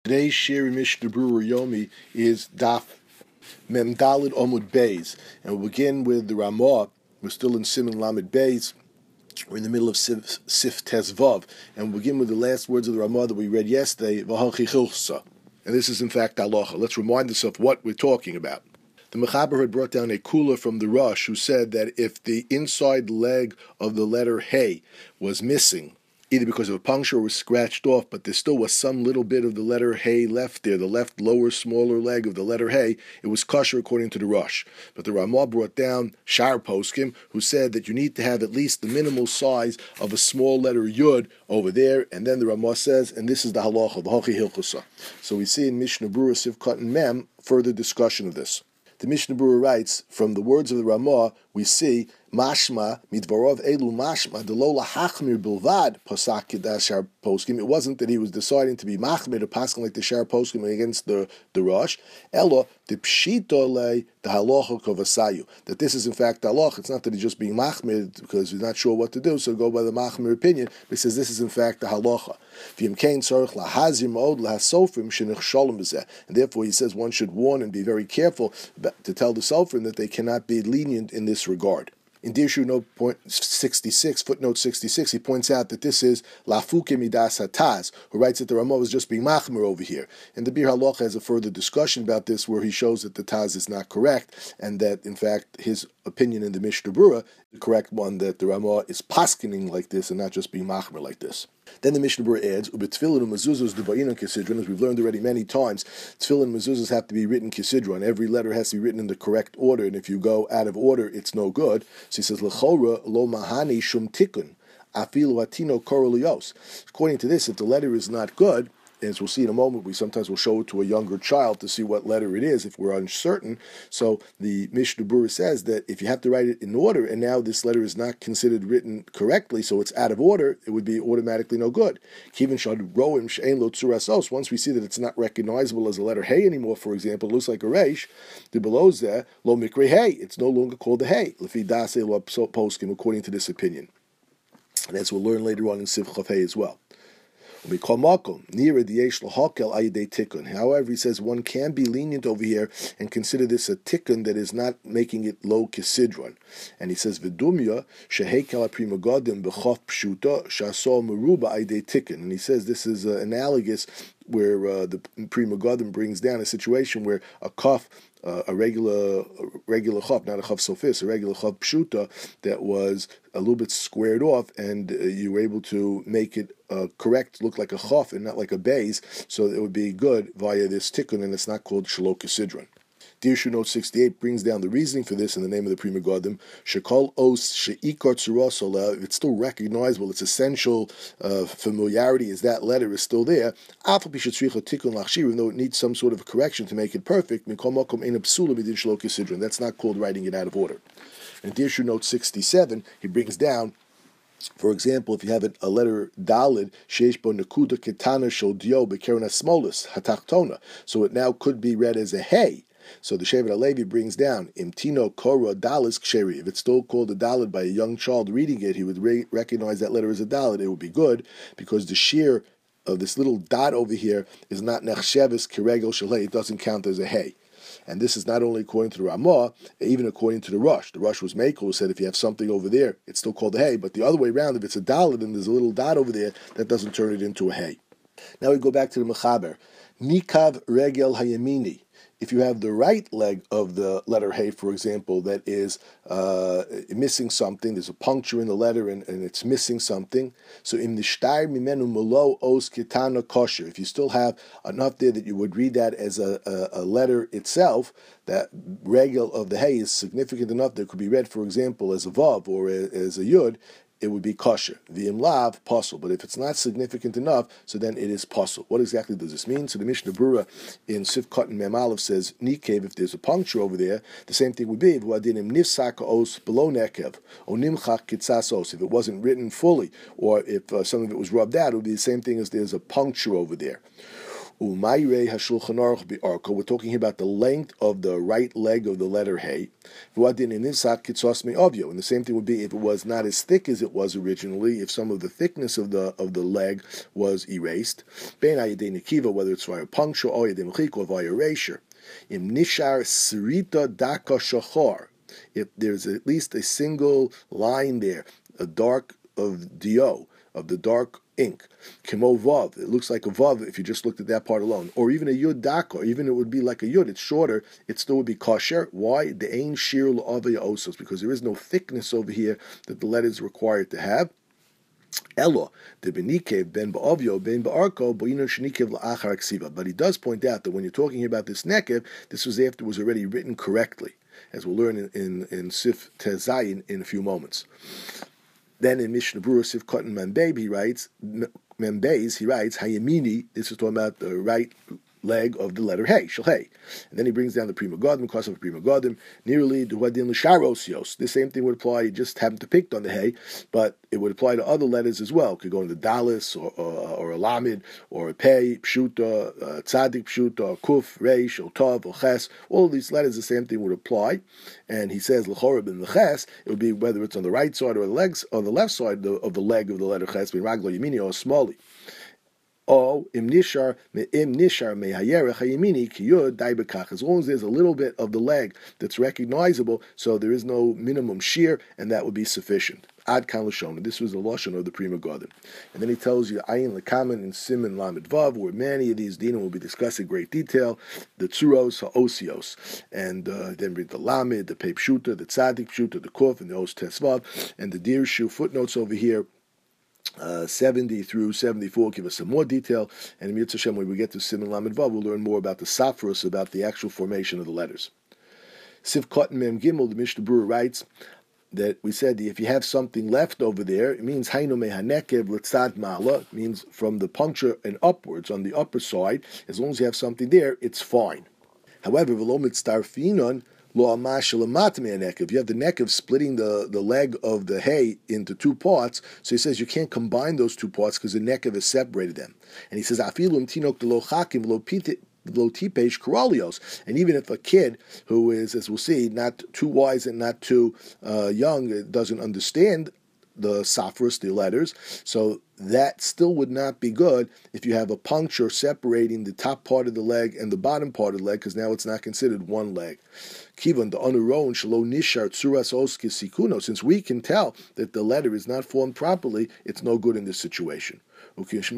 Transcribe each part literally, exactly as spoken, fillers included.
Today's shir in Mishnah Berurah Yomi is Daf Mem Daled Omud Beis, and we'll begin with the Ramah. We're still in Siman Lamed Beis. We're in the middle of Sif, Sif Tes Vav, and we'll begin with the last words of the Ramah that we read yesterday. V'halchichilsa, and this is in fact halacha. Let's remind us of what we're talking about. The Mechaber had brought down a kula from the Rosh who said that if the inside leg of the letter Hey was missing, either because of a puncture or was scratched off, but there still was some little bit of the letter Hey left there, the left lower, smaller leg of the letter Hey, it was kosher according to the Rosh. But the Ramah brought down Shar Poskim, who said that you need to have at least the minimal size of a small letter Yud over there, and then the Ramah says, and this is the halacha, the Hachi Hilchusa. So we see in Mishnah Berurah Sivkot and Mem further discussion of this. The Mishnah Berurah writes, from the words of the Ramah, we see Mashma midvarov elu mashma delola hachmir bilvad pasak kedash shar poskim. It wasn't that he was deciding to be machmir or pasking like the shar poskim against the the Rosh. Elo the pshito le the halacha kovasayu. That this is in fact halach. It's not that he's just being machmir because he's not sure what to do, so go by the machmir opinion. But he says this is in fact the halacha. V'im kein tzarich lahazir ma'od lahasofrim shenich shalom b'zeh. And therefore he says one should warn and be very careful to tell the sofrim that they cannot be lenient in this regard. In Dirshu note sixty-six, footnote sixty-six, he points out that this is Lafuke Midas Hataz, who writes that the Ramah was just being machmer over here. And the Bir Halacha has a further discussion about this where he shows that the Taz is not correct, and that, in fact, his opinion in the Mishnah Berurah, the correct one, that the Ramah is paskening like this and not just being machmer like this. Then the Mishnah Berurah adds, Ubetfilin and mezuzos debayin kisidron, as we've learned already many times, tefillin and mezuzos have to be written kisidron. Every letter has to be written in the correct order, and if you go out of order, it's no good. So he says, L'chora lo mahani shum tikun, afilu atino korolios. According to this, if the letter is not good, as we'll see in a moment, we sometimes will show it to a younger child to see what letter it is if we're uncertain. So the Mishnah Berurah says that if you have to write it in order, and now this letter is not considered written correctly, so it's out of order, it would be automatically no good. Once we see that it's not recognizable as a letter Hey anymore, for example, it looks like a Reish, the below there, lo mikre Hey, it's no longer called a Hey, lefi dasei lo poskim, according to this opinion. And as we'll learn later on in Siv Chav Hey as well. However, he says one can be lenient over here and consider this a tikkun that is not making it low kisidron. And he says, Vidumya shehekel prima godim b'chof pshuta shaso meruba aydei tikkun. And he says this is uh, analogous where uh, the Prima Godim brings down a situation where a kaf, uh, a regular a regular chaf, not a chaf sofis, a regular chaf pshuta that was a little bit squared off, and uh, you were able to make it uh, correct, look like a chaf and not like a beis, so it would be good via this tikkun, and it's not called shalok kisidron. Dirshu note sixty-eight brings down the reasoning for this in the name of the Prima Godim. Shekol os sheikar tzurasola. It's still recognizable. Its essential uh, familiarity is that letter is still there. Even though it needs some sort of correction to make it perfect. That's not called writing it out of order. In Dirshu note sixty-seven, he brings down, for example, if you have a letter Dalid, sheish bo nekuda ketana shel dio bekeren asmolis hatachtona, so it now could be read as a Hey. So the Shevet HaLevi brings down, Imtino Kora Dalis Ksheri. If it's still called a Dalid by a young child reading it, he would re- recognize that letter as a Dalid. It would be good, because the shear of this little dot over here is not Nechshevis Kiregel Shalei. It doesn't count as a Hey. And this is not only according to the Ramah, even according to the Rosh. The Rosh was Mekel, who said if you have something over there, it's still called a Hey. But the other way around, if it's a Dalid and there's a little dot over there, that doesn't turn it into a Hey. Now we go back to the Mechaber. Nikav Regel Hayamini. If you have the right leg of the letter Hey, for example, that is uh, missing something, there's a puncture in the letter and, and it's missing something. So im nishtar mimenu malo os kitana kosher. If you still have enough there that you would read that as a, a, a letter itself, that regel of the Hey is significant enough that it could be read, for example, as a vav or a, as a yud, it would be kosher. V'im lav, pasul. But if it's not significant enough, so then it is pasul. What exactly does this mean? So the Mishnah Berurah in Sivkot and Mem Aleph says, Nikev, if there's a puncture over there, the same thing would be, if nifsak os below nekev, or nimchak kitzas os, if it wasn't written fully, or if uh, some of it was rubbed out, it would be the same thing as there's a puncture over there. Umayre Hashulchan Aruch Bi'arko. We're talking about the length of the right leg of the letter Hey. V'adin in Nisak Kitzos Me'avyo. And the same thing would be if it was not as thick as it was originally, if some of the thickness of the of the leg was erased. Ben Ayadei Nikiva, whether it's via puncture or Ayadei Mechik or via erasure. Im Nishar Srita Daka Shachar. If there's at least a single line there, a dark of dio, of the dark ink, kimo vav, it looks like a vav if you just looked at that part alone, or even a yud daka, even it would be like a yud, it's shorter, it still would be kosher. Why? The ain shir l'avaya osos, because there is no thickness over here that the letter is required to have. Elo, the benikev ben ba'avyo ben ba'arko bo'ino shenikev la'achar ksiva. But he does point out that when you're talking about this nekev, this was after it was already written correctly, as we'll learn in in, in Sif Tezayin in a few moments. Then in Mishnah Berurah Sif Cotton Membeis, he writes, Membeis, he writes, Hayamini, this is talking about the right leg of the letter Hey, Shel Hey. And then he brings down the Prima Godim, because of Prima Godim, nearly Duhadin L'Sharosios. The same thing would apply, you just happened to pick on the Hey, but it would apply to other letters as well. It could go into Dalis, or, or, or a Lamed, or a Pei, Pshuta, uh, Tzadik Pshuta, Kuf, Reish, or Tav, or Ches. All of these letters, the same thing would apply. And he says, L'choreb and L'ches, it would be whether it's on the right side or the legs, on the left side of the, of the leg of the letter Ches, being Raglo Yemini or Smali. Oh, im nishar im nishar mehayerech hayimini kiyud dai bekach. As long as there's a little bit of the leg that's recognizable, so there is no minimum shear, and that would be sufficient. Ad kan l'shon. This was the lashon of the Prima Godim. And then he tells you ayin lekamen in Siman Lamed Vav, where many of these dinim will be discussed in great detail. The tzuros haosios, and uh, then read the lamed, the pei pshuta, the tzadik pshuta, the kuf, and the os tesvav, and the dirshu footnotes over here. Uh, seventy through seventy-four give us some more detail, and in Mitzvah Hashem, when we get to Siman Lamed Vav, we'll learn more about the Safros, about the actual formation of the letters. Siv Cotton Mem Gimel, the Mishnah Berurah writes that we said that if you have something left over there, it means Hainu Mehanekev Litzad Mala, means from the puncture and upwards on the upper side. As long as you have something there, it's fine. However, V'lo Mitztarfinon, if you have the nekev splitting the, the leg of the hay into two parts, so he says you can't combine those two parts because the nekev has separated them. And he says, and even if a kid who is, as we'll see, not too wise and not too uh, young, doesn't understand the safras, the letters, so that still would not be good if you have a puncture separating the top part of the leg and the bottom part of the leg, because now it's not considered one leg. Kivan, the onuron shelo nishar tzuras oski sikuno. Since we can tell that the letter is not formed properly, it's no good in this situation. As we'll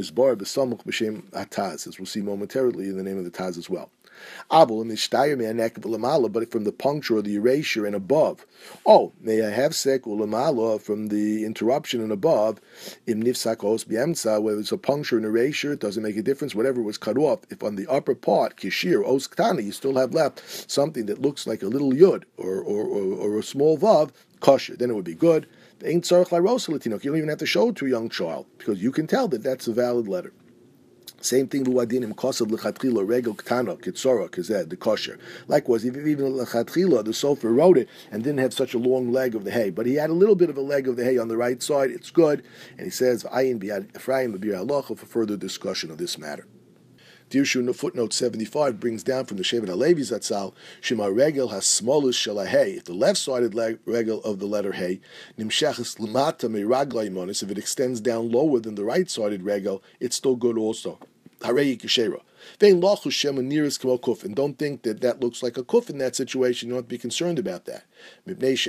see momentarily in the name of the Taz as well. But from the puncture or the erasure and above. Oh, may I have sek ulamala from the interruption and above. Im nifsakos biemsa, whether it's a puncture and erasure, it doesn't make a difference. Whatever was cut off, if on the upper part kishir osktani, you still have left something that looks like a little yud or or, or, or a small vav, kosher, then it would be good. You don't even have to show it to a young child because you can tell that that's a valid letter. Same thing with wadinim kosav lechatchila regel ktana kitzora kazed the kosher. Likewise, if even lechatchila the sofer wrote it and didn't have such a long leg of the hay, but he had a little bit of a leg of the hay on the right side, it's good. And he says ayin biad Ephraim b'bir halacha for further discussion of this matter. Dirshu footnote seventy-five brings down from the Shevet HaLevi Zatzal, Shema regel has smallest shalahei. If the left-sided leg, regel of the letter hey, nimshachas limata meiragla imonis, if it extends down lower than the right-sided regel, it's still good also. Harei kishera. And don't think that that looks like a kuf in that situation. You don't have to be concerned about that. Because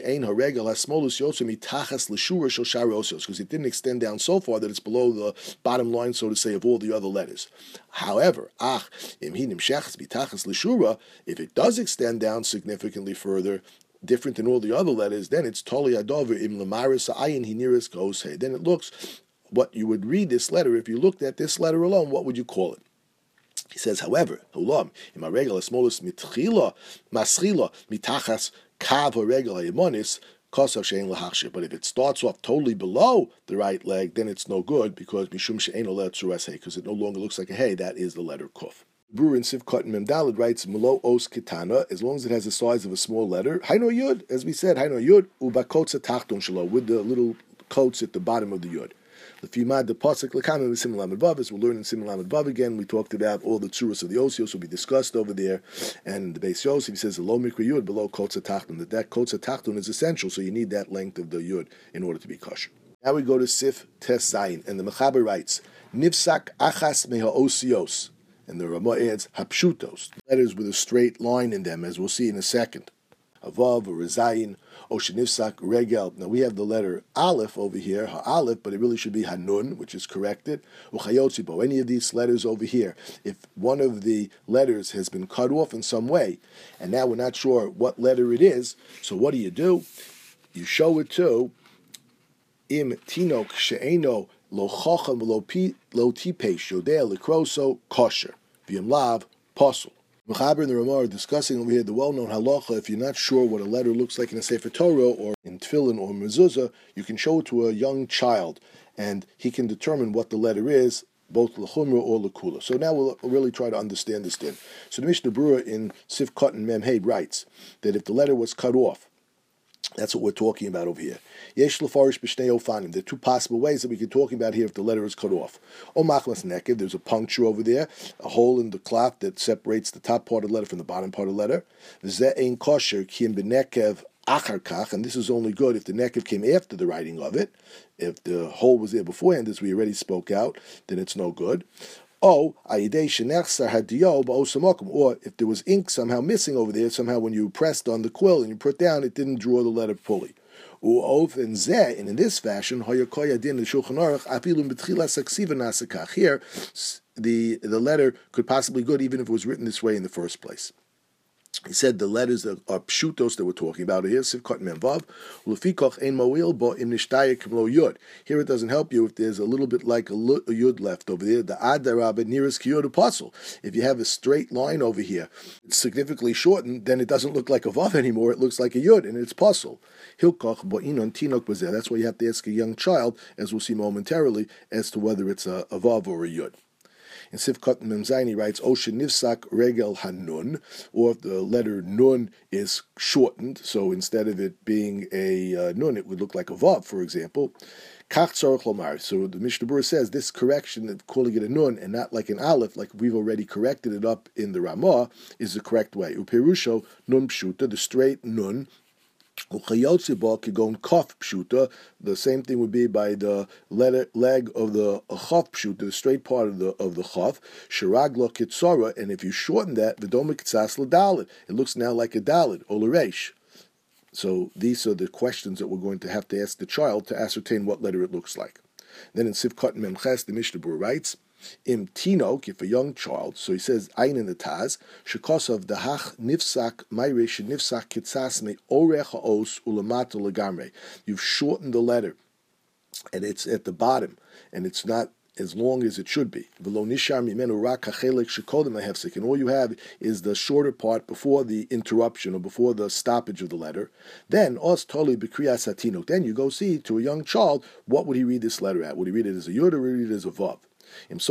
it didn't extend down so far that it's below the bottom line, so to say, of all the other letters. However, if it does extend down significantly further, different than all the other letters, then it's totally adover im lamaris ayin hiniris koshe. Then it looks what you would read this letter if you looked at this letter alone. What would you call it? He says, however, but if it starts off totally below the right leg, then it's no good because because it no longer looks like a hey. That is the letter kuf. Berurah in Sif Cotton Memdalid writes, Melo os kitana, as long as it has the size of a small letter, Haino yud, as we said, Haino yud, ubakotza tachton shalo, with the little coats at the bottom of the yud. The Fimad the pasuk lekama with Siman Lamed Vav. As we'll learn in Siman Lamed Vav again, we talked about all the tzuras of the osios will be discussed over there, and the Beis Yosef he says lo mikra yud below kotza tachtun. That that kotza tachtun is essential, so you need that length of the yud in order to be kosher. Now we go to Sif Tes Zayin, and the Mechaber writes Nifsak achas meha osios, and the Ramah adds hapshutos, letters with a straight line in them, as we'll see in a second. A vav or a zayin, o shenifsak regel. Now we have the letter aleph over here, ha-aleph, but it really should be hanun, which is corrected. Uchayotzibo, any of these letters over here, if one of the letters has been cut off in some way, and now we're not sure what letter it is, so what do you do? You show it to im tinok she'eno lo chacham lo tipesh yodea lekroso kosher v'yim lav posel. Mechaber and the Ramah are discussing over here the well-known halacha. If you're not sure what a letter looks like in a Sefer Torah or in Tefillin or Mezuzah, you can show it to a young child, and he can determine what the letter is, both l'chumra or l'kula. So now we'll really try to understand this din. So the Mishnah Berurah in Sif Cotton Memheid writes that if the letter was cut off, that's what we're talking about over here. Yesh lefarish b'shnei ofanim. There are two possible ways that we can talk about here if the letter is cut off. O machmas nekev, there's a puncture over there, a hole in the cloth that separates the top part of the letter from the bottom part of the letter. V'zeh ein kosher kim b'nekev achar kach, and this is only good if the nekev came after the writing of it. If the hole was there beforehand, as we already spoke out, then it's no good. Oh, or if there was ink somehow missing over there, somehow when you pressed on the quill and you put down, it didn't draw the letter fully. And in this fashion, here the the letter could possibly be good even if it was written this way in the first place. He said the letters are, are pshutos that we're talking about here. Here it doesn't help you if there's a little bit like a, a yud left over there. The adarabah nearest kiyud apostle. If you have a straight line over here, it's significantly shortened, then it doesn't look like a vav anymore. It looks like a yud, and it's puzzle. Hilkoch bo'inon tinok b'zeh. That's why you have to ask a young child, as we'll see momentarily, as to whether it's a, a vav or a yud. In Sifkat Memzayin he writes, Osha nifsak regel hanun, or if the letter nun is shortened, so instead of it being a uh, nun, it would look like a vav, for example. Kach tzarech lomar. So the Mishnah Berurah says this correction of calling it a nun and not like an aleph, like we've already corrected it up in the Ramah, is the correct way. Uperusho nun pshuta, the straight nun. The same thing would be by the letter, leg of the chaf pshuta, the straight part of the of the chaf. Shiraglo kitsara, and if you shorten that, v'doma kitzas l'dalit, it looks now like a dalit or l'reish. So these are the questions that we're going to have to ask the child to ascertain what letter it looks like. Then in Sivkot Memches, the Mishnah Berurah writes, Im tinok, if a young child, so he says, Ein in the Taz, Shekosov dahach nifsak, mayrish nifsak kitzas me orech ha'os ulamato legamre. You've shortened the letter, and it's at the bottom, and it's not as long as it should be. And all you have is the shorter part before the interruption or before the stoppage of the letter. Then os toli b'kriyas hatinok. Then you go see to a young child, what would he read this letter at? Would he read it as a yud or would he read it as a vav? That's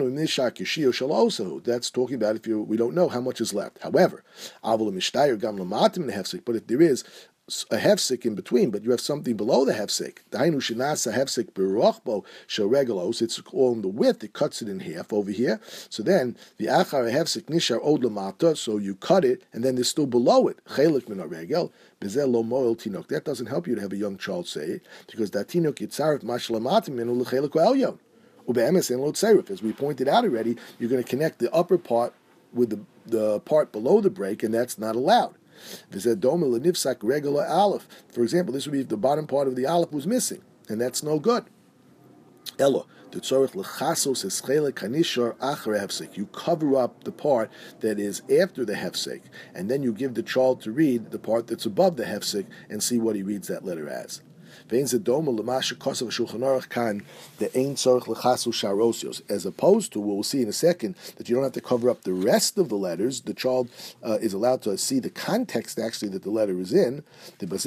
talking about if you we don't know how much is left. However, but if there is a hefsek in between, but you have something below the hefsek, it's on the width, it cuts it in half over here. So then the achar hefsek nishar od lamata, so you cut it, and then there's still below it chelik min haregel. That doesn't help you to have a young child say it, because that tinok yitzaref mashlamatim minu lechelik elyon. As we pointed out already, you're going to connect the upper part with the, the part below the break, and that's not allowed. For example, this would be if the bottom part of the aleph was missing, and that's no good. You cover up the part that is after the hefsek, and then you give the child to read the part that's above the hefsek and see what he reads that letter as. As opposed to what we'll see in a second, that you don't have to cover up the rest of the letters. The child uh, is allowed to see the context actually that the letter is in. But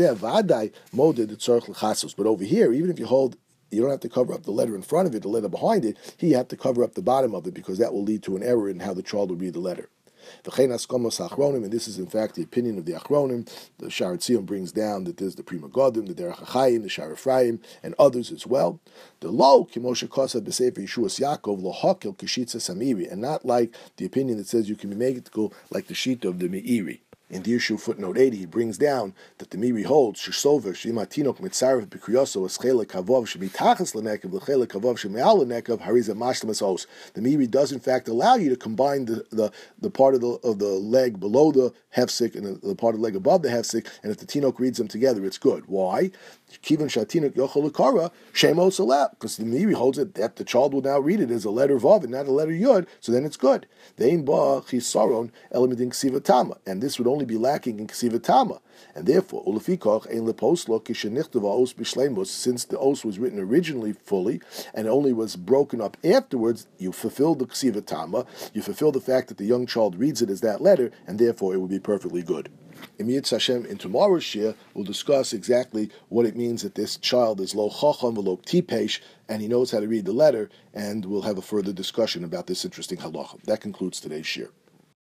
over here, even if you hold, you don't have to cover up the letter in front of it, the letter behind it, you have to cover up the bottom of it, because that will lead to an error in how the child will read the letter. V'chein askomos achronim, and this is in fact the opinion of the achronim. The Sha'ar Tzion brings down that there's the Pri Megadim, the Derech HaChaim, the Sha'ar Ephraim, and others as well. The lo kimoshe kosav b'sefer Yeshuas Yaakov lohakel kishitza samiri, and not like the opinion that says you can make it go like the sheet of the Meiri. In Dirshu footnote eighty, he brings down that the Meiri holds Sheshover Shima Tinok Mitzaref B'Kriyoso Eschele Kavov Shemitachas Lenekav L'Chele Kavov Shemeal Lenekav Hariza Mashlemas Os. The Meiri does in fact allow you to combine the, the, the part of the of the leg below the hefsek and the, the part of the leg above the hefsek, and if the Tinok reads them together, it's good. Why? Kivan Shatinok Yochel Lekara Shemo Saleh, because the Meiri holds it that the child will now read it as a letter Vav and not a letter Yud, so then it's good. Vein Ba Chisaron Elamidin Ksivatama, and this would only be lacking in Ksivatama, and therefore Ulafikoch Ein Leposlo Kishenichtava Os Bishleimus, since the Os was written originally fully and only was broken up afterwards, you fulfill the Ksivatama, you fulfill the fact that the young child reads it as that letter, and therefore it would be perfectly good. In Yitz Hashem, in tomorrow's shir, we'll discuss exactly what it means that this child is lo chacham v'lo tipesh, and he knows how to read the letter, and we'll have a further discussion about this interesting halacha. That concludes today's shir.